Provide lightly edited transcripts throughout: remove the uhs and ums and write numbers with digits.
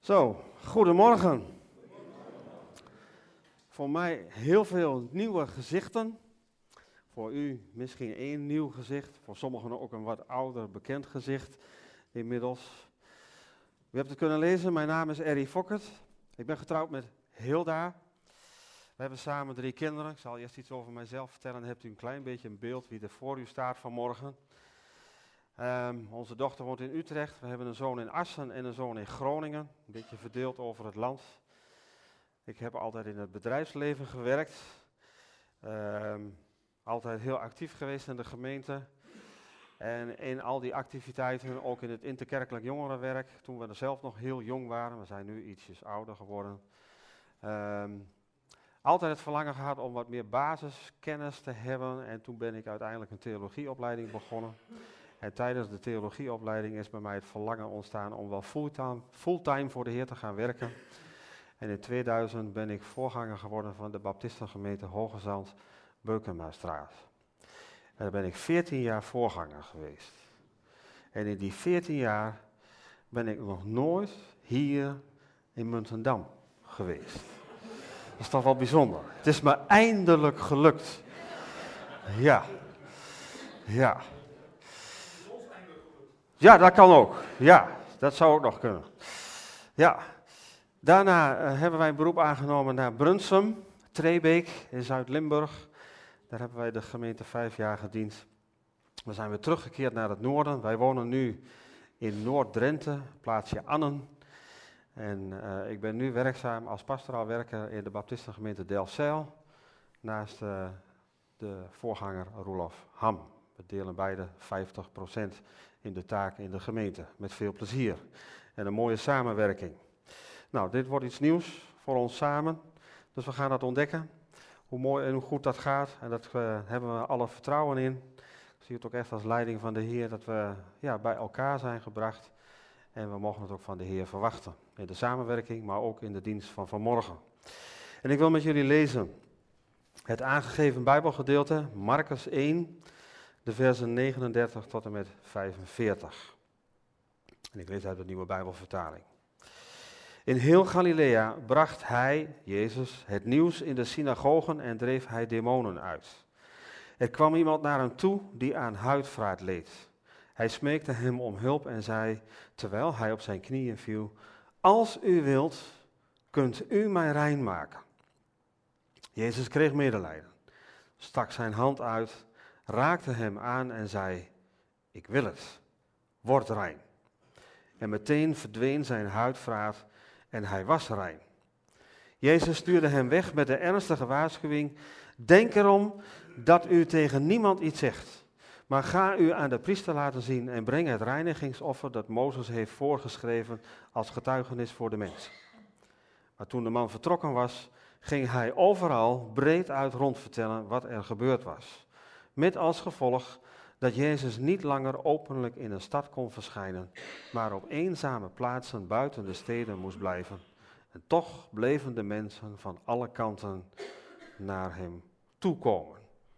Zo, goedemorgen. Voor mij heel veel nieuwe gezichten. Voor u misschien één nieuw gezicht. Voor sommigen ook een wat ouder bekend gezicht inmiddels. U hebt het kunnen lezen, mijn naam is Errie Fokkert. Ik ben getrouwd met Hilda. We hebben samen 3 kinderen. Ik zal eerst iets over mijzelf vertellen. Dan hebt u een klein beetje een beeld wie er voor u staat vanmorgen. Onze dochter woont in Utrecht. We hebben een zoon in Assen en een zoon in Groningen. Een beetje verdeeld over het land. Ik heb altijd in het bedrijfsleven gewerkt. Altijd heel actief geweest in de gemeente. En in al die activiteiten, ook in het interkerkelijk jongerenwerk, toen we er zelf nog heel jong waren. We zijn nu ietsjes ouder geworden. Altijd het verlangen gehad om wat meer basiskennis te hebben. En toen ben ik uiteindelijk een theologieopleiding begonnen. En tijdens de theologieopleiding is bij mij het verlangen ontstaan om wel fulltime voor de Heer te gaan werken. En in 2000 ben ik voorganger geworden van de Baptistengemeente Hoogezand, Beukenmaarstraat. En daar ben ik 14 jaar voorganger geweest. En in die 14 jaar ben ik nog nooit hier in Muntendam geweest. Dat is toch wel bijzonder. Het is me eindelijk gelukt. Ja. Ja, dat kan ook. Ja, dat zou ook nog kunnen. Ja. Daarna hebben wij een beroep aangenomen naar Brunsum, Trebeek in Zuid-Limburg. Daar hebben wij de gemeente 5 jaar gediend. We zijn weer teruggekeerd naar het noorden. Wij wonen nu in Noord-Drenthe, plaatsje Annen. En ik ben nu werkzaam als pastoraal werker in de Baptistengemeente Delfzijl. Naast de voorganger Roelof Ham. We delen beide 50% in de taak in de gemeente. Met veel plezier. En een mooie samenwerking. Nou, dit wordt iets nieuws voor ons samen. Dus we gaan dat ontdekken. Hoe mooi en hoe goed dat gaat. En daar hebben we alle vertrouwen in. Ik zie het ook echt als leiding van de Heer dat we bij elkaar zijn gebracht. En we mogen het ook van de Heer verwachten. In de samenwerking, maar ook in de dienst van vanmorgen. En ik wil met jullie lezen het aangegeven Bijbelgedeelte, Markus 1, de versen 39 tot en met 45. En ik lees uit de Nieuwe Bijbelvertaling. In heel Galilea bracht hij, Jezus, het nieuws in de synagogen en dreef hij demonen uit. Er kwam iemand naar hem toe die aan huidvraat leed. Hij smeekte hem om hulp en zei, terwijl hij op zijn knieën viel, als u wilt, kunt u mij rein maken. Jezus kreeg medelijden, stak zijn hand uit, raakte hem aan en zei, ik wil het, word rein. En meteen verdween zijn huidvraat en hij was rein. Jezus stuurde hem weg met de ernstige waarschuwing, denk erom dat u tegen niemand iets zegt. Maar ga u aan de priester laten zien en breng het reinigingsoffer dat Mozes heeft voorgeschreven als getuigenis voor de mens. Maar toen de man vertrokken was, ging hij overal breed uit rondvertellen wat er gebeurd was. Met als gevolg dat Jezus niet langer openlijk in een stad kon verschijnen, maar op eenzame plaatsen buiten de steden moest blijven. En toch bleven de mensen van alle kanten naar hem toekomen.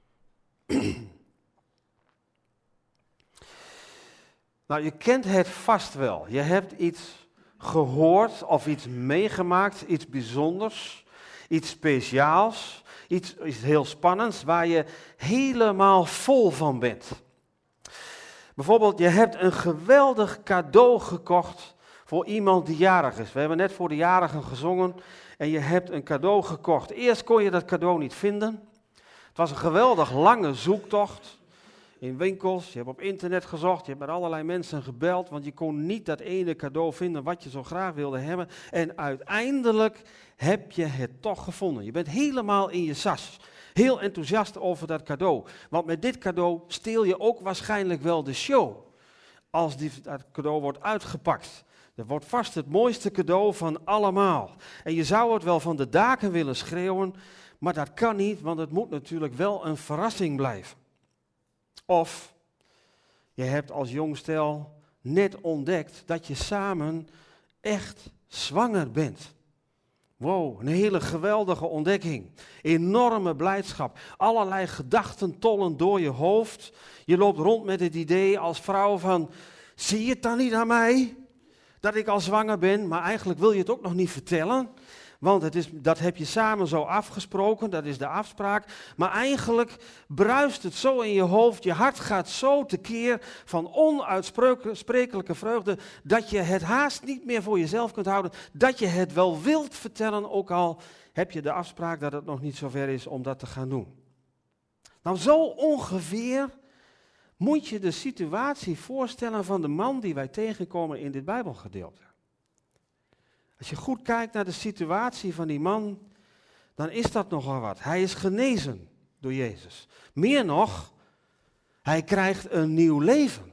Nou, je kent het vast wel. Je hebt iets gehoord of iets meegemaakt, iets bijzonders, iets speciaals, iets heel spannends waar je helemaal vol van bent. Bijvoorbeeld, je hebt een geweldig cadeau gekocht voor iemand die jarig is. We hebben net voor de jarigen gezongen en je hebt een cadeau gekocht. Eerst kon je dat cadeau niet vinden. Het was een geweldig lange zoektocht in winkels. Je hebt op internet gezocht, je hebt met allerlei mensen gebeld, want je kon niet dat ene cadeau vinden wat je zo graag wilde hebben. En uiteindelijk heb je het toch gevonden. Je bent helemaal in je sas. Heel enthousiast over dat cadeau. Want met dit cadeau steel je ook waarschijnlijk wel de show. Als dat cadeau wordt uitgepakt. Dat wordt vast het mooiste cadeau van allemaal. En je zou het wel van de daken willen schreeuwen. Maar dat kan niet, want het moet natuurlijk wel een verrassing blijven. Of je hebt als jong stel net ontdekt dat je samen echt zwanger bent. Wow, een hele geweldige ontdekking. Enorme blijdschap. Allerlei gedachten tollen door je hoofd. Je loopt rond met het idee als vrouw van, zie je het dan niet aan mij? dat ik al zwanger ben, maar eigenlijk wil je het ook nog niet vertellen. Want dat heb je samen zo afgesproken, dat is de afspraak. Maar eigenlijk bruist het zo in je hoofd, je hart gaat zo tekeer van onuitsprekelijke vreugde, dat je het haast niet meer voor jezelf kunt houden. Dat je het wel wilt vertellen, ook al heb je de afspraak dat het nog niet zover is om dat te gaan doen. Nou, zo ongeveer moet je de situatie voorstellen van de man die wij tegenkomen in dit Bijbelgedeelte. Als je goed kijkt naar de situatie van die man, dan is dat nogal wat. Hij is genezen door Jezus. Meer nog, hij krijgt een nieuw leven.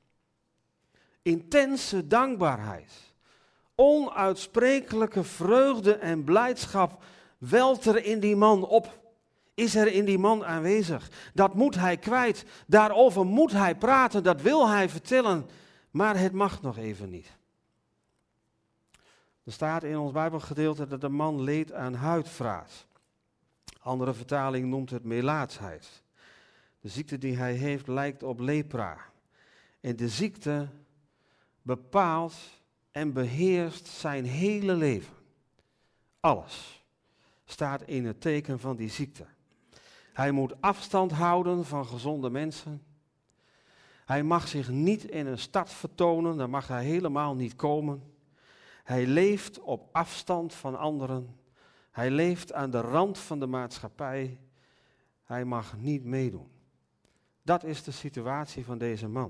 Intense dankbaarheid. Onuitsprekelijke vreugde en blijdschap welt er in die man op. Is er in die man aanwezig. Dat moet hij kwijt. Daarover moet hij praten. Dat wil hij vertellen. Maar het mag nog even niet. Er staat in ons Bijbelgedeelte dat de man leed aan huidvraat. Andere vertaling noemt het melaatsheid. De ziekte die hij heeft lijkt op lepra. En de ziekte bepaalt en beheerst zijn hele leven. Alles staat in het teken van die ziekte. Hij moet afstand houden van gezonde mensen. Hij mag zich niet in een stad vertonen, daar mag hij helemaal niet komen. Hij leeft op afstand van anderen. Hij leeft aan de rand van de maatschappij. Hij mag niet meedoen. Dat is de situatie van deze man.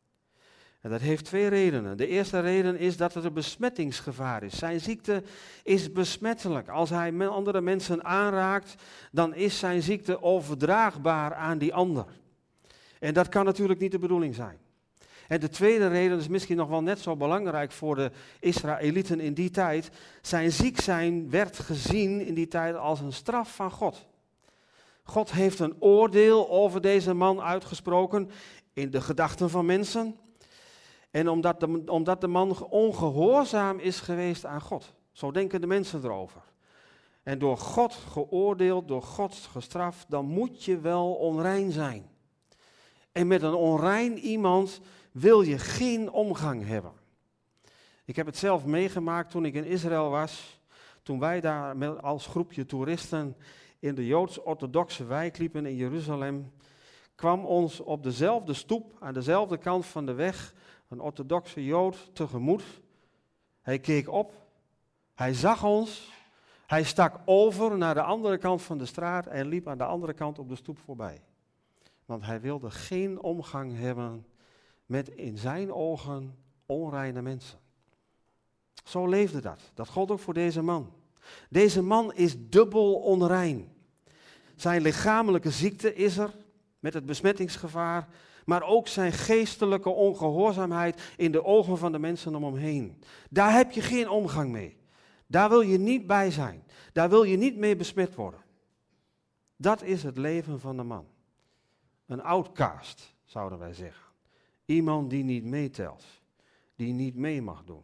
En dat heeft twee redenen. De eerste reden is dat er een besmettingsgevaar is. Zijn ziekte is besmettelijk. Als hij andere mensen aanraakt, dan is zijn ziekte overdraagbaar aan die ander. En dat kan natuurlijk niet de bedoeling zijn. En de tweede reden is misschien nog wel net zo belangrijk voor de Israëlieten in die tijd. Zijn ziek zijn werd gezien in die tijd als een straf van God. God heeft een oordeel over deze man uitgesproken in de gedachten van mensen. En omdat de man ongehoorzaam is geweest aan God. Zo denken de mensen erover. En door God geoordeeld, door God gestraft, dan moet je wel onrein zijn. En met een onrein iemand wil je geen omgang hebben. Ik heb het zelf meegemaakt toen ik in Israël was. Toen wij daar als groepje toeristen in de Joods-orthodoxe wijk liepen in Jeruzalem, kwam ons op dezelfde stoep, aan dezelfde kant van de weg, een orthodoxe Jood tegemoet. Hij keek op, hij zag ons, hij stak over naar de andere kant van de straat en liep aan de andere kant op de stoep voorbij. Want hij wilde geen omgang hebben met in zijn ogen onreine mensen. Zo leefde dat. Dat gold ook voor deze man. Deze man is dubbel onrein. Zijn lichamelijke ziekte is er, met het besmettingsgevaar, maar ook zijn geestelijke ongehoorzaamheid in de ogen van de mensen om hem heen. Daar heb je geen omgang mee. Daar wil je niet bij zijn. Daar wil je niet mee besmet worden. Dat is het leven van de man. Een outcast, zouden wij zeggen. Iemand die niet meetelt, die niet mee mag doen.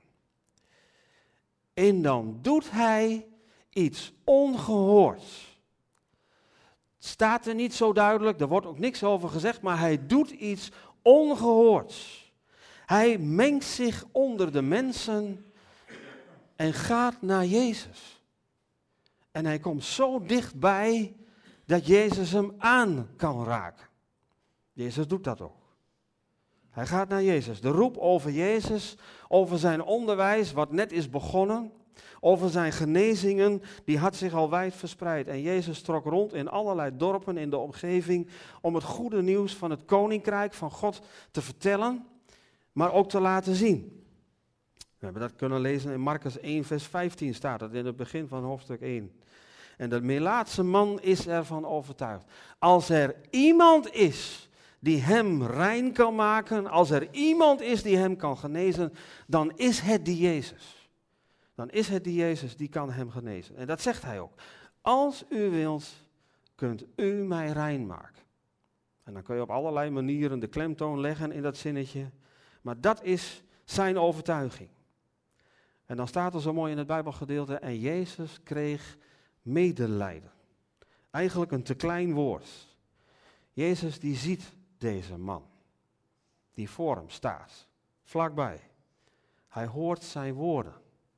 En dan doet hij iets ongehoords. Het staat er niet zo duidelijk, er wordt ook niks over gezegd, maar hij doet iets ongehoords. Hij mengt zich onder de mensen en gaat naar Jezus. En hij komt zo dichtbij dat Jezus hem aan kan raken. Jezus doet dat ook. Hij gaat naar Jezus. De roep over Jezus, over zijn onderwijs, wat net is begonnen, over zijn genezingen, die had zich al wijd verspreid. En Jezus trok rond in allerlei dorpen in de omgeving om het goede nieuws van het koninkrijk van God te vertellen, maar ook te laten zien. We hebben dat kunnen lezen in Markus 1 vers 15 staat het in het begin van hoofdstuk 1. En de melaatse man is ervan overtuigd. Als er iemand is die hem rein kan maken, als er iemand is die hem kan genezen, dan is het die Jezus. Dan is het die Jezus die kan hem genezen. En dat zegt hij ook. Als u wilt, kunt u mij rein maken. En dan kun je op allerlei manieren de klemtoon leggen in dat zinnetje. Maar dat is zijn overtuiging. En dan staat er zo mooi in het Bijbelgedeelte, en Jezus kreeg medelijden. Eigenlijk een te klein woord. Jezus die ziet deze man, die voor hem staat, vlakbij. Hij hoort zijn woorden.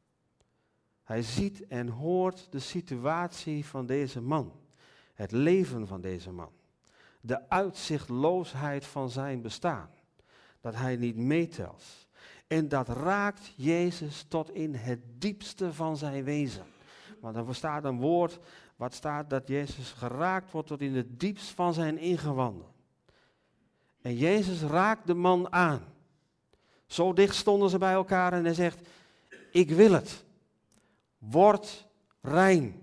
Hij ziet en hoort de situatie van deze man. Het leven van deze man. De uitzichtloosheid van zijn bestaan. Dat hij niet meetelt. En dat raakt Jezus tot in het diepste van zijn wezen. Want er staat een woord wat staat dat Jezus geraakt wordt tot in het diepst van zijn ingewanden. En Jezus raakt de man aan. Zo dicht stonden ze bij elkaar en hij zegt, ik wil het. Word rein.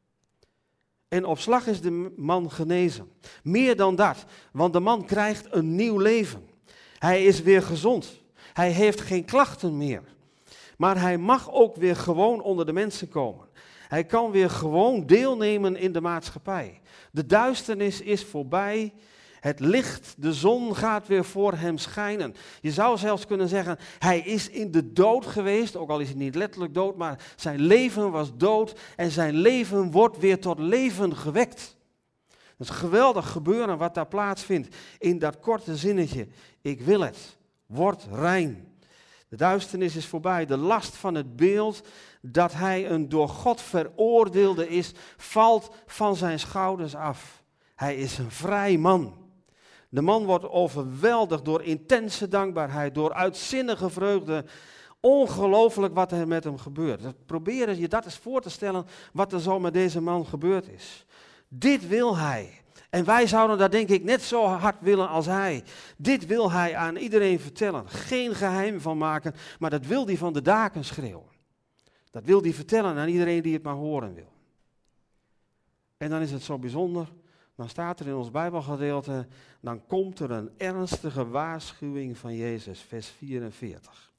En op slag is de man genezen. Meer dan dat, want de man krijgt een nieuw leven. Hij is weer gezond. Hij heeft geen klachten meer. Maar hij mag ook weer gewoon onder de mensen komen. Hij kan weer gewoon deelnemen in de maatschappij. De duisternis is voorbij. Het licht, de zon gaat weer voor hem schijnen. Je zou zelfs kunnen zeggen, hij is in de dood geweest, ook al is hij niet letterlijk dood, maar zijn leven was dood en zijn leven wordt weer tot leven gewekt. Dat is een geweldig gebeuren wat daar plaatsvindt in dat korte zinnetje. Ik wil het, word rein. De duisternis is voorbij, de last van het beeld dat hij een door God veroordeelde is, valt van zijn schouders af. Hij is een vrij man. De man wordt overweldigd door intense dankbaarheid, door uitzinnige vreugde. Ongelooflijk wat er met hem gebeurt. Probeer je dat eens voor te stellen wat er zo met deze man gebeurd is. Dit wil hij. En wij zouden dat denk ik net zo hard willen als hij. Dit wil hij aan iedereen vertellen. Geen geheim van maken, maar dat wil hij van de daken schreeuwen. Dat wil hij vertellen aan iedereen die het maar horen wil. En dan is het zo bijzonder. Dan staat er in ons Bijbelgedeelte, dan komt er een ernstige waarschuwing van Jezus, vers 44.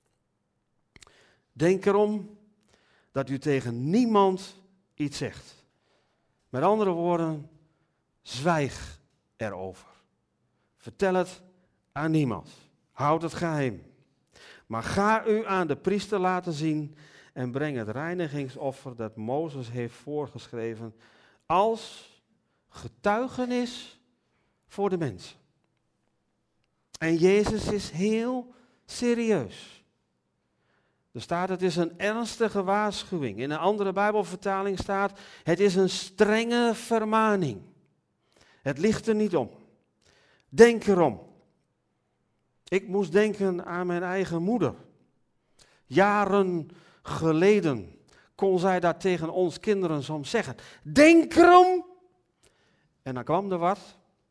Denk erom dat u tegen niemand iets zegt. Met andere woorden, zwijg erover. Vertel het aan niemand. Houd het geheim. Maar ga u aan de priester laten zien en breng het reinigingsoffer dat Mozes heeft voorgeschreven als getuigenis voor de mensen. En Jezus is heel serieus. Er staat, het is een ernstige waarschuwing. In een andere Bijbelvertaling staat, het is een strenge vermaning. Het ligt er niet om. Denk erom. Ik moest denken aan mijn eigen moeder. Jaren geleden kon zij dat tegen ons kinderen soms zeggen. Denk erom. En dan kwam er wat.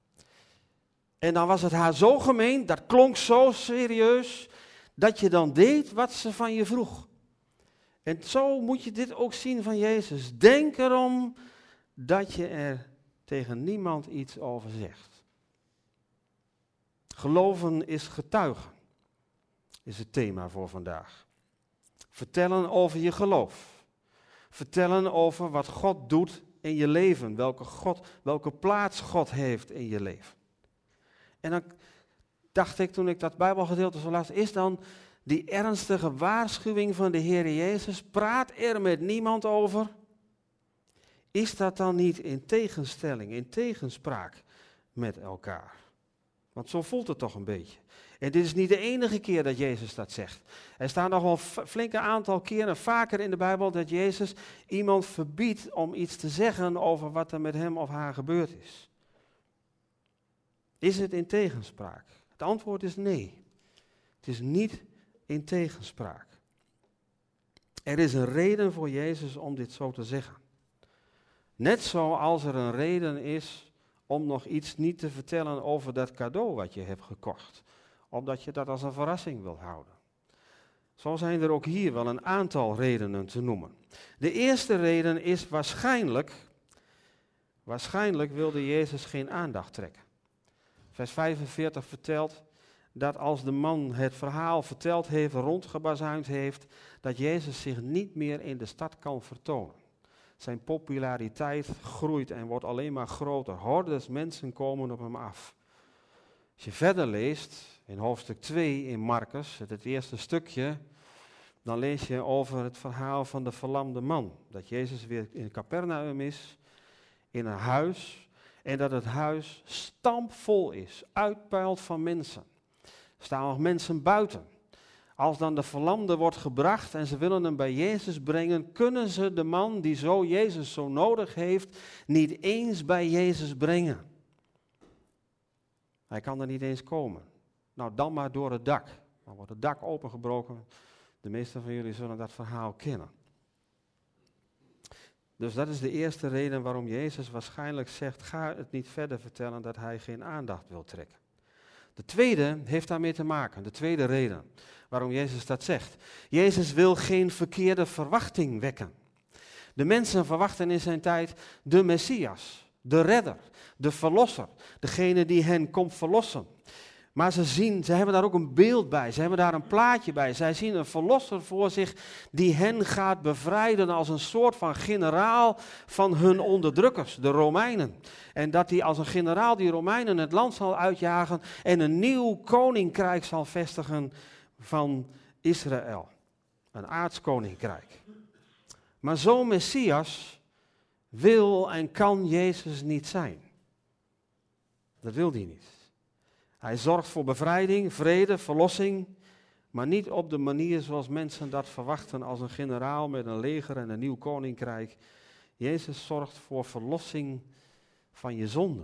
En dan was het haar zo gemeen, dat klonk zo serieus, dat je dan deed wat ze van je vroeg. En zo moet je dit ook zien van Jezus. Denk erom dat je er tegen niemand iets over zegt. Geloven is getuigen, is het thema voor vandaag. Vertellen over je geloof. Vertellen over wat God doet in je leven, welke plaats God heeft in je leven. En dan dacht ik, toen ik dat Bijbelgedeelte zo las, is dan die ernstige waarschuwing van de Heer Jezus, praat er met niemand over? Is dat dan niet in tegenstelling, in tegenspraak met elkaar? Want zo voelt het toch een beetje. En dit is niet de enige keer dat Jezus dat zegt. Er staan nog wel flinke aantal keren vaker in de Bijbel dat Jezus iemand verbiedt om iets te zeggen over wat er met hem of haar gebeurd is. Is het in tegenspraak? Het antwoord is nee. Het is niet in tegenspraak. Er is een reden voor Jezus om dit zo te zeggen. Net zoals er een reden is om nog iets niet te vertellen over dat cadeau wat je hebt gekocht. Omdat je dat als een verrassing wilt houden. Zo zijn er ook hier wel een aantal redenen te noemen. De eerste reden is waarschijnlijk wilde Jezus geen aandacht trekken. Vers 45 vertelt dat als de man het verhaal verteld heeft, rondgebazuind heeft, dat Jezus zich niet meer in de stad kan vertonen. Zijn populariteit groeit en wordt alleen maar groter. Hordes mensen komen op hem af. Als je verder leest, in hoofdstuk 2 in Marcus, het eerste stukje, dan lees je over het verhaal van de verlamde man. Dat Jezus weer in Capernaum is, in een huis, en dat het huis stampvol is, uitpuilt van mensen. Er staan nog mensen buiten. Als dan de verlamde wordt gebracht en ze willen hem bij Jezus brengen, kunnen ze de man die Jezus zo nodig heeft, niet eens bij Jezus brengen. Hij kan er niet eens komen. Nou, dan maar door het dak. Dan wordt het dak opengebroken. De meesten van jullie zullen dat verhaal kennen. Dus dat is de eerste reden waarom Jezus waarschijnlijk zegt, ga het niet verder vertellen dat hij geen aandacht wil trekken. De tweede heeft daarmee te maken, de tweede reden waarom Jezus dat zegt. Jezus wil geen verkeerde verwachting wekken. De mensen verwachten in zijn tijd de Messias, de redder, de verlosser, degene die hen komt verlossen. Maar ze hebben daar ook een beeld bij, ze hebben daar een plaatje bij. Zij zien een verlosser voor zich die hen gaat bevrijden als een soort van generaal van hun onderdrukkers, de Romeinen. En dat hij als een generaal die Romeinen het land zal uitjagen en een nieuw koninkrijk zal vestigen van Israël. Een aardskoninkrijk. Maar zo'n Messias wil en kan Jezus niet zijn. Dat wil hij niet. Hij zorgt voor bevrijding, vrede, verlossing, maar niet op de manier zoals mensen dat verwachten als een generaal met een leger en een nieuw koninkrijk. Jezus zorgt voor verlossing van je zonde.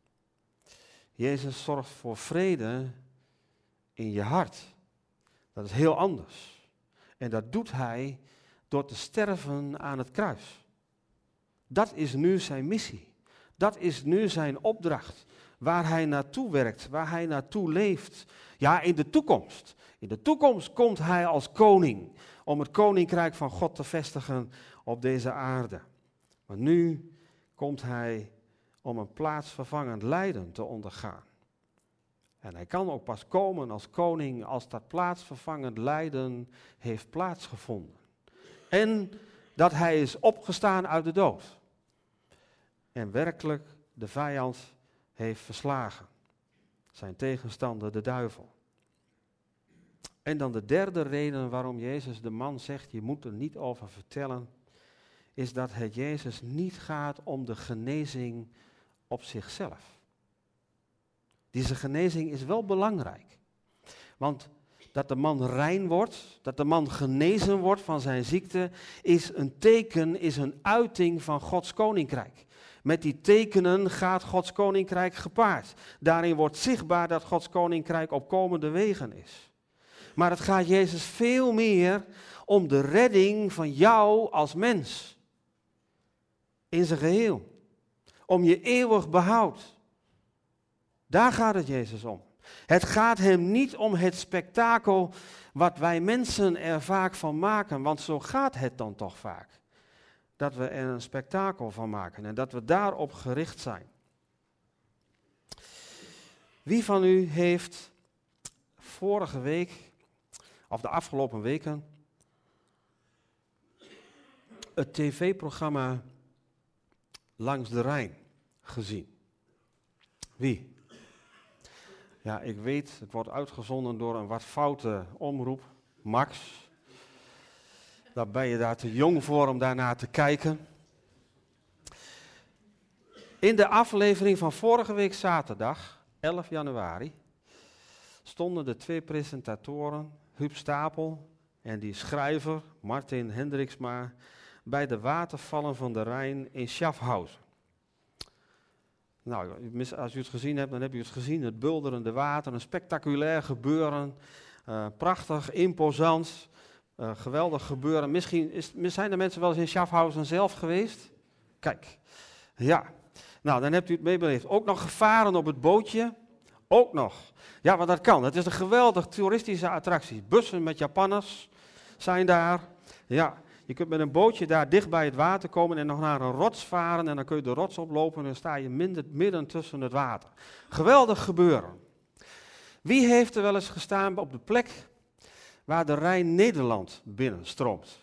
Jezus zorgt voor vrede in je hart. Dat is heel anders. En dat doet hij door te sterven aan het kruis. Dat is nu zijn missie. Dat is nu zijn opdracht. Waar hij naartoe werkt, waar hij naartoe leeft. Ja, in de toekomst. In de toekomst komt hij als koning om het koninkrijk van God te vestigen op deze aarde. Maar nu komt hij om een plaatsvervangend lijden te ondergaan. En hij kan ook pas komen als koning als dat plaatsvervangend lijden heeft plaatsgevonden. En dat hij is opgestaan uit de dood. En werkelijk de vijand heeft verslagen. Zijn tegenstander, de duivel. En dan de derde reden waarom Jezus de man zegt, je moet er niet over vertellen, is dat het Jezus niet gaat om de genezing op zichzelf. Deze genezing is wel belangrijk. Want dat de man rein wordt, dat de man genezen wordt van zijn ziekte, is een teken, is een uiting van Gods koninkrijk. Met die tekenen gaat Gods koninkrijk gepaard. Daarin wordt zichtbaar dat Gods koninkrijk op komende wegen is. Maar het gaat Jezus veel meer om de redding van jou als mens. In zijn geheel. Om je eeuwig behoud. Daar gaat het Jezus om. Het gaat hem niet om het spektakel wat wij mensen er vaak van maken, want zo gaat het dan toch vaak. Dat we er een spektakel van maken en dat we daarop gericht zijn. Wie van u heeft vorige week, of de afgelopen weken, het tv-programma Langs de Rijn gezien? Wie? Ja, ik weet, het wordt uitgezonden door een wat foute omroep, Max. Daar ben je daar te jong voor om daarnaar te kijken. In de aflevering van vorige week zaterdag, 11 januari, stonden de twee presentatoren, Huub Stapel en die schrijver, Martin Hendriksma, bij de watervallen van de Rijn in Schaffhausen. Nou, als u het gezien hebt, dan heb u het gezien. Het bulderende water, een spectaculair gebeuren. Prachtig, imposant, geweldig gebeuren. Misschien zijn er mensen wel eens in Schaffhausen zelf geweest? Kijk, ja. Nou, dan hebt u het meebeleefd. Ook nog gevaren op het bootje. Ook nog. Ja, maar dat kan. Het is een geweldig toeristische attractie. Bussen met Japanners zijn daar. Ja. Je kunt met een bootje daar dicht bij het water komen en nog naar een rots varen en dan kun je de rots oplopen en dan sta je midden tussen het water. Geweldig gebeuren. Wie heeft er wel eens gestaan op de plek waar de Rijn Nederland binnenstroomt?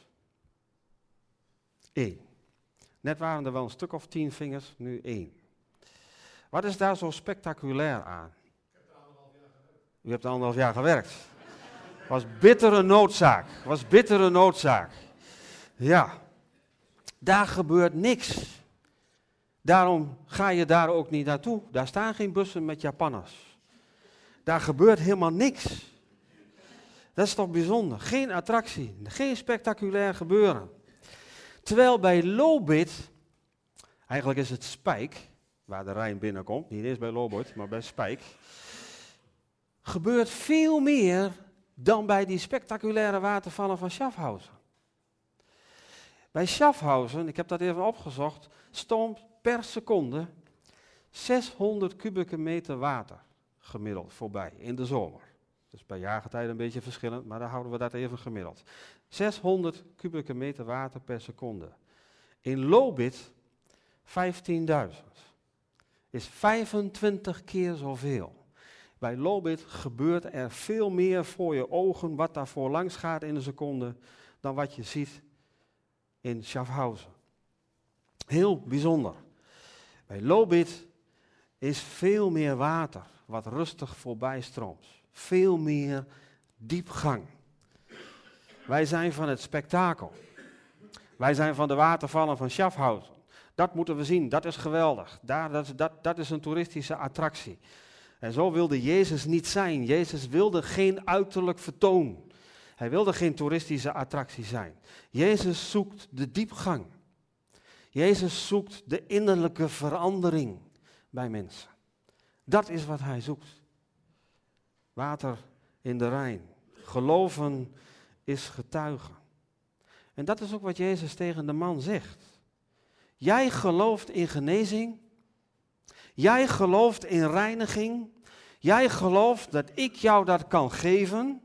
1. Net waren er wel een stuk of 10 vingers, nu 1. Wat is daar zo spectaculair aan? U hebt er 1,5 jaar gewerkt. Was bittere noodzaak. Was bittere noodzaak. Ja, daar gebeurt niks. Daarom ga je daar ook niet naartoe. Daar staan geen bussen met Japanners. Daar gebeurt helemaal niks. Dat is toch bijzonder. Geen attractie, geen spectaculair gebeuren. Terwijl bij Lobith, eigenlijk is het Spijk, waar de Rijn binnenkomt, niet eens bij Lobith, maar bij Spijk, gebeurt veel meer dan bij die spectaculaire watervallen van Schaffhausen. Bij Schaffhausen, ik heb dat even opgezocht, stroomt per seconde 600 kubieke meter water gemiddeld voorbij in de zomer. Dus bij jaargetijden een beetje verschillend, maar dan houden we dat even gemiddeld. 600 kubieke meter water per seconde. In Lobith 15.000. Is 25 keer zoveel. Bij Lobith gebeurt er veel meer voor je ogen, wat daarvoor langs gaat in een seconde, dan wat je ziet in Schaffhausen. Heel bijzonder. Bij Lobith is veel meer water, wat rustig voorbij stroomt. Veel meer diepgang. Wij zijn van het spektakel. Wij zijn van de watervallen van Schaffhausen. Dat moeten we zien, dat is geweldig. Dat is een toeristische attractie. En zo wilde Jezus niet zijn. Jezus wilde geen uiterlijk vertoon. Hij wilde geen toeristische attractie zijn. Jezus zoekt de diepgang. Jezus zoekt de innerlijke verandering bij mensen. Dat is wat hij zoekt. Water in de Rijn. Geloven is getuigen. En dat is ook wat Jezus tegen de man zegt. Jij gelooft in genezing. Jij gelooft in reiniging. Jij gelooft dat ik jou dat kan geven.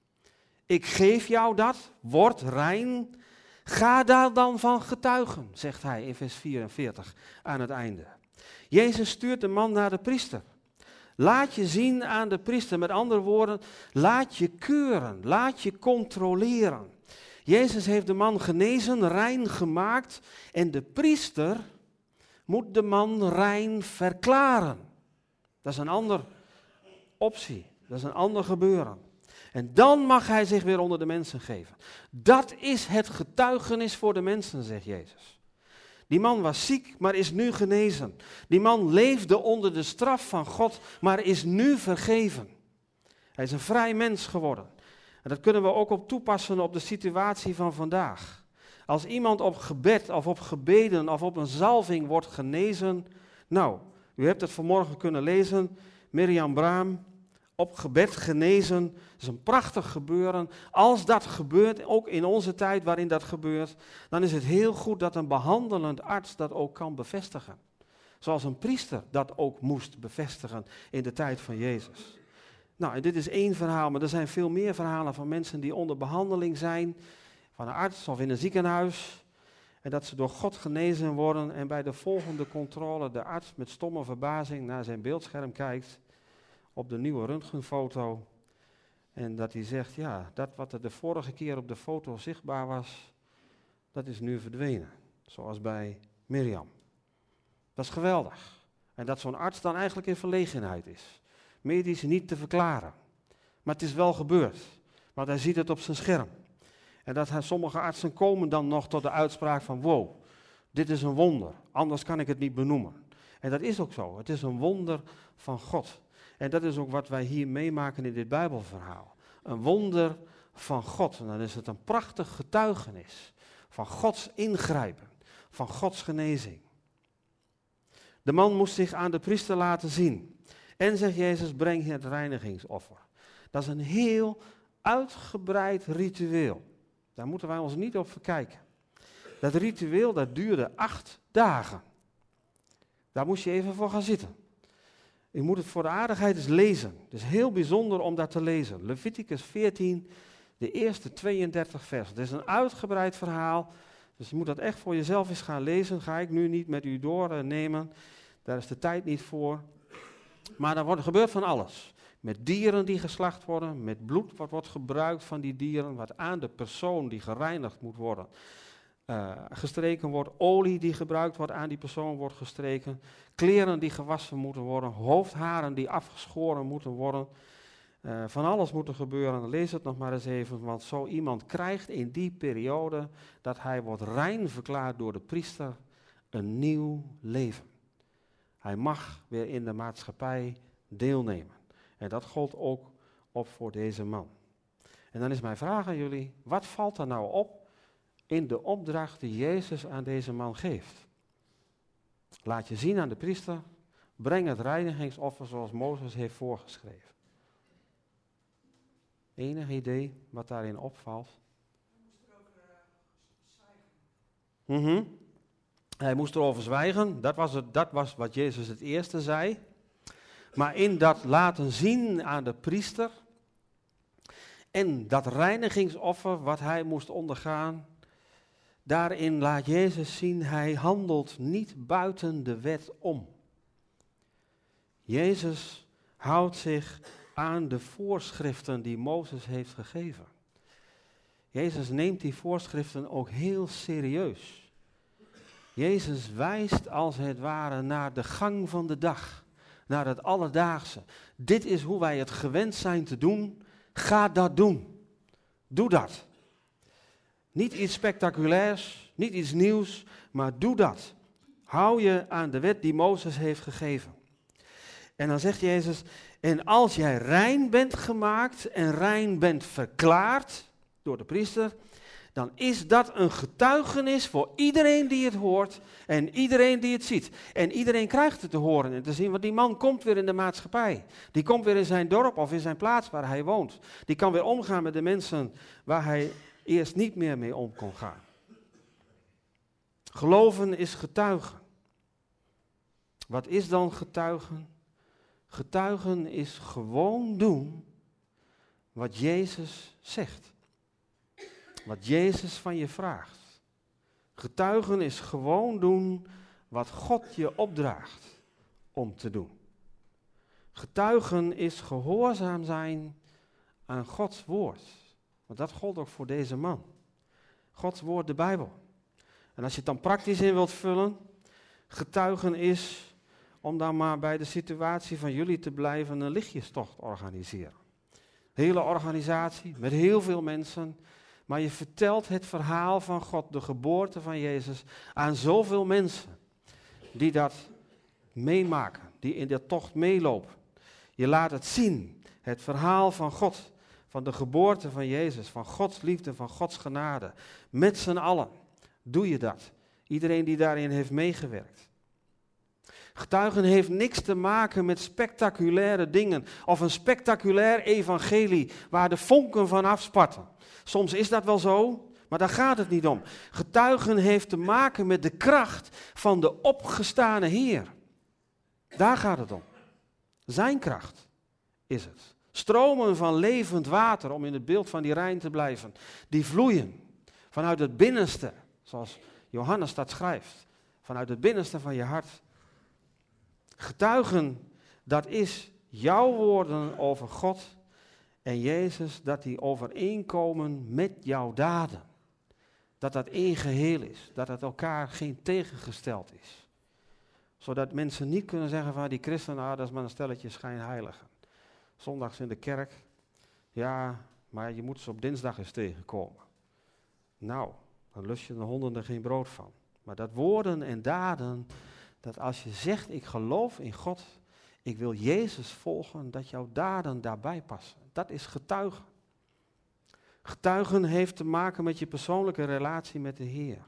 Ik geef jou dat. Word rein. Ga daar dan van getuigen, zegt hij in vers 44 aan het einde. Jezus stuurt de man naar de priester. Laat je zien aan de priester. Met andere woorden, laat je keuren. Laat je controleren. Jezus heeft de man genezen, rein gemaakt. En de priester moet de man rein verklaren. Dat is een andere optie. Dat is een ander gebeuren. En dan mag hij zich weer onder de mensen geven. Dat is het getuigenis voor de mensen, zegt Jezus. Die man was ziek, maar is nu genezen. Die man leefde onder de straf van God, maar is nu vergeven. Hij is een vrij mens geworden. En dat kunnen we ook op toepassen op de situatie van vandaag. Als iemand op gebed of op gebeden of op een zalving wordt genezen. Nou, u hebt het vanmorgen kunnen lezen. Mirjam Braam, op gebed genezen. Dat is een prachtig gebeuren. Als dat gebeurt, ook in onze tijd waarin dat gebeurt, dan is het heel goed dat een behandelend arts dat ook kan bevestigen. Zoals een priester dat ook moest bevestigen in de tijd van Jezus. Nou, en dit is één verhaal, maar er zijn veel meer verhalen van mensen die onder behandeling zijn, van een arts of in een ziekenhuis, en dat ze door God genezen worden en bij de volgende controle de arts met stomme verbazing naar zijn beeldscherm kijkt, op de nieuwe röntgenfoto, en dat hij zegt, ja, dat wat er de vorige keer op de foto zichtbaar was, dat is nu verdwenen, zoals bij Mirjam. Dat is geweldig. En dat zo'n arts dan eigenlijk in verlegenheid is. Medisch niet te verklaren. Maar het is wel gebeurd. Want hij ziet het op zijn scherm. En dat sommige artsen komen dan nog tot de uitspraak van, wow, dit is een wonder. Anders kan ik het niet benoemen. En dat is ook zo. Het is een wonder van God. En dat is ook wat wij hier meemaken in dit Bijbelverhaal. Een wonder van God. En dan is het een prachtig getuigenis van Gods ingrijpen. Van Gods genezing. De man moest zich aan de priester laten zien. En zegt Jezus, breng het reinigingsoffer. Dat is een heel uitgebreid ritueel. Daar moeten wij ons niet op verkijken. Dat ritueel, dat duurde 8 dagen. Daar moest je even voor gaan zitten. U moet het voor de aardigheid eens lezen. Het is heel bijzonder om dat te lezen. Leviticus 14, de eerste 32 versen. Het is een uitgebreid verhaal. Dus je moet dat echt voor jezelf eens gaan lezen. Ga ik nu niet met u doornemen. Daar is de tijd niet voor. Maar er gebeurt van alles. Met dieren die geslacht worden, met bloed wat wordt gebruikt van die dieren, wat aan de persoon die gereinigd moet worden gestreken wordt, olie die gebruikt wordt aan die persoon wordt gestreken, kleren die gewassen moeten worden, hoofdharen die afgeschoren moeten worden. Van alles moet er gebeuren. Lees het nog maar eens even, want zo iemand krijgt in die periode dat hij wordt rein verklaard door de priester een nieuw leven. Hij mag weer in de maatschappij deelnemen. En dat gold ook op voor deze man. En dan is mijn vraag aan jullie, wat valt er nou op in de opdracht die Jezus aan deze man geeft? Laat je zien aan de priester, breng het reinigingsoffer zoals Mozes heeft voorgeschreven. Enig idee wat daarin opvalt? Hij moest erover zwijgen, dat was wat Jezus het eerste zei. Maar in dat laten zien aan de priester en dat reinigingsoffer wat hij moest ondergaan, daarin laat Jezus zien, hij handelt niet buiten de wet om. Jezus houdt zich aan de voorschriften die Mozes heeft gegeven. Jezus neemt die voorschriften ook heel serieus. Jezus wijst als het ware naar de gang van de dag, naar het alledaagse. Dit is hoe wij het gewend zijn te doen. Ga dat doen. Doe dat. Niet iets spectaculairs, niet iets nieuws, maar doe dat. Hou je aan de wet die Mozes heeft gegeven. En dan zegt Jezus, en als jij rein bent gemaakt en rein bent verklaard door de priester, dan is dat een getuigenis voor iedereen die het hoort en iedereen die het ziet. En iedereen krijgt het te horen en te zien, want die man komt weer in de maatschappij. Die komt weer in zijn dorp of in zijn plaats waar hij woont. Die kan weer omgaan met de mensen waar hij eerst niet meer mee om kon gaan. Geloven is getuigen. Wat is dan getuigen? Getuigen is gewoon doen wat Jezus zegt. Wat Jezus van je vraagt. Getuigen is gewoon doen wat God je opdraagt om te doen. Getuigen is gehoorzaam zijn aan Gods woord. Want dat gold ook voor deze man. Gods woord, de Bijbel. En als je het dan praktisch in wilt vullen, getuigen is, om dan maar bij de situatie van jullie te blijven, een lichtjestocht organiseren. Hele organisatie, met heel veel mensen. Maar je vertelt het verhaal van God, de geboorte van Jezus, aan zoveel mensen die dat meemaken, die in de tocht meelopen. Je laat het zien, het verhaal van God, van de geboorte van Jezus, van Gods liefde, van Gods genade. Met z'n allen doe je dat. Iedereen die daarin heeft meegewerkt. Getuigen heeft niks te maken met spectaculaire dingen of een spectaculair evangelie waar de vonken van afspatten. Soms is dat wel zo, maar daar gaat het niet om. Getuigen heeft te maken met de kracht van de opgestane Heer. Daar gaat het om. Zijn kracht is het. Stromen van levend water, om in het beeld van die Rijn te blijven, die vloeien vanuit het binnenste, zoals Johannes dat schrijft, vanuit het binnenste van je hart. Getuigen, dat is jouw woorden over God en Jezus, dat die overeenkomen met jouw daden. Dat dat één geheel is, dat het elkaar geen tegengesteld is. Zodat mensen niet kunnen zeggen van die christenen, dat is maar een stelletje schijnheiligen. Zondags in de kerk, ja, maar je moet ze op dinsdag eens tegenkomen. Nou, dan lust je de honden er geen brood van. Maar dat woorden en daden, dat als je zegt, ik geloof in God, ik wil Jezus volgen, dat jouw daden daarbij passen. Dat is getuigen. Getuigen heeft te maken met je persoonlijke relatie met de Heer.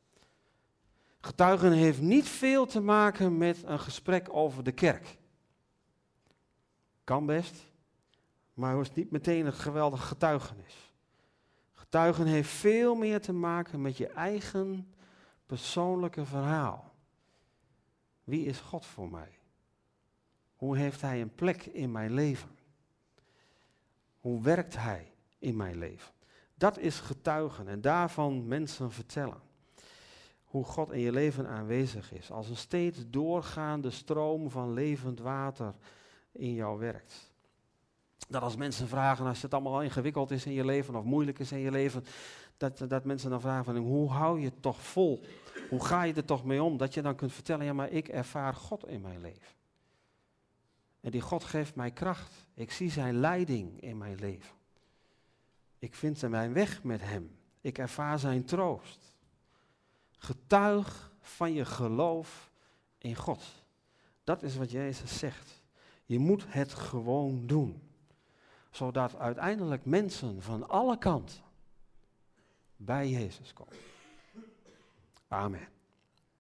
Getuigen heeft niet veel te maken met een gesprek over de kerk. Kan best, maar het is niet meteen een geweldig getuigenis. Getuigen heeft veel meer te maken met je eigen persoonlijke verhaal. Wie is God voor mij? Hoe heeft Hij een plek in mijn leven? Hoe werkt Hij in mijn leven? Dat is getuigen en daarvan mensen vertellen. Hoe God in je leven aanwezig is. Als een steeds doorgaande stroom van levend water in jou werkt. Dat als mensen vragen, als het allemaal ingewikkeld is in je leven of moeilijk is in je leven, dat mensen dan vragen van, hoe hou je het toch vol? Hoe ga je er toch mee om? Dat je dan kunt vertellen, ja, maar ik ervaar God in mijn leven. En die God geeft mij kracht. Ik zie zijn leiding in mijn leven. Ik vind mijn weg met hem. Ik ervaar zijn troost. Getuig van je geloof in God. Dat is wat Jezus zegt. Je moet het gewoon doen. zodat uiteindelijk mensen van alle kanten bij Jezus komen. Amen.